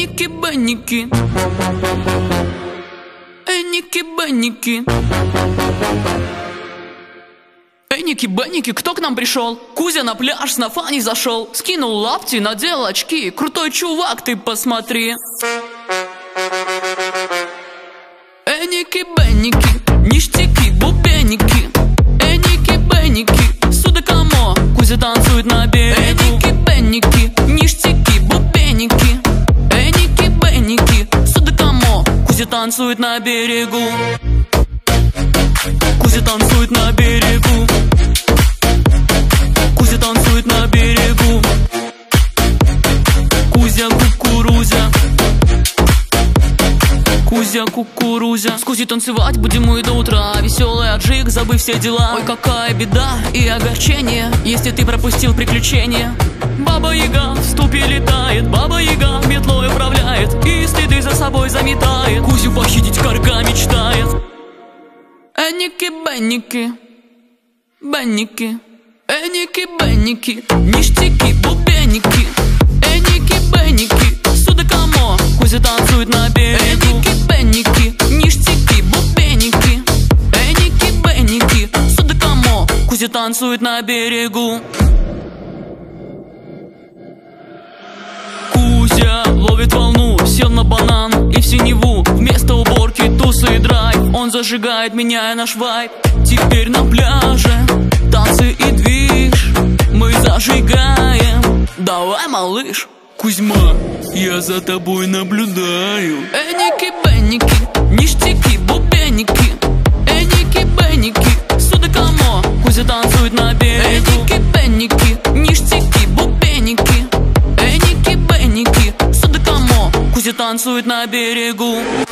Энники-бенники, энники-бенники. Энники-бенники, кто к нам пришел? Кузя на пляж с нафани зашел. Скинул лапти, надел очки. Крутой чувак, ты посмотри. Энники-бенники, ништяки, бубенники. Энники-бенники, судакамо, Кузя танцует на берегу. Энники-бенники, ништяки, бубенники. Энники-бенники, судакамо, Кузя танцует на берегу. Кузя танцует на берегу. Кузя танцует на берегу. Кузя кукурузя. Кузя кукурузя. С Кузей танцевать будем мы до утра. Веселый аджик, забыв все дела. Ой, какая беда и огорчение, если ты пропустил приключения. Баба-яга в ступе летает, Баба-яга метлой управляет и следы за собой заметает. Кузю похитить карга мечтает. Энники-бенники, бенники. Энники-бенники, ништяки, бубенники. Энники-бенники, судакамо, Кузя танцует на берегу. Энники-бенники, ништяки, бубеники. Энники-бенники, судакамо, Кузя танцует на берегу. Кузя ловит волну, сел на банан и в синеву. Вместо уборки тусы и драйв, он зажигает, меняя наш вайб. Теперь на пляже танцы и движ, мы зажигаем. Давай, малыш. Кузьма, я за тобой наблюдаю. Энники-бенники, ништяки, бубеники. Энники-бенники, судакамо, Кузя танцует на берегу. Энники-бенники, ништяки, бубеники. Энники-бенники, судакамо, Кузя танцует на берегу.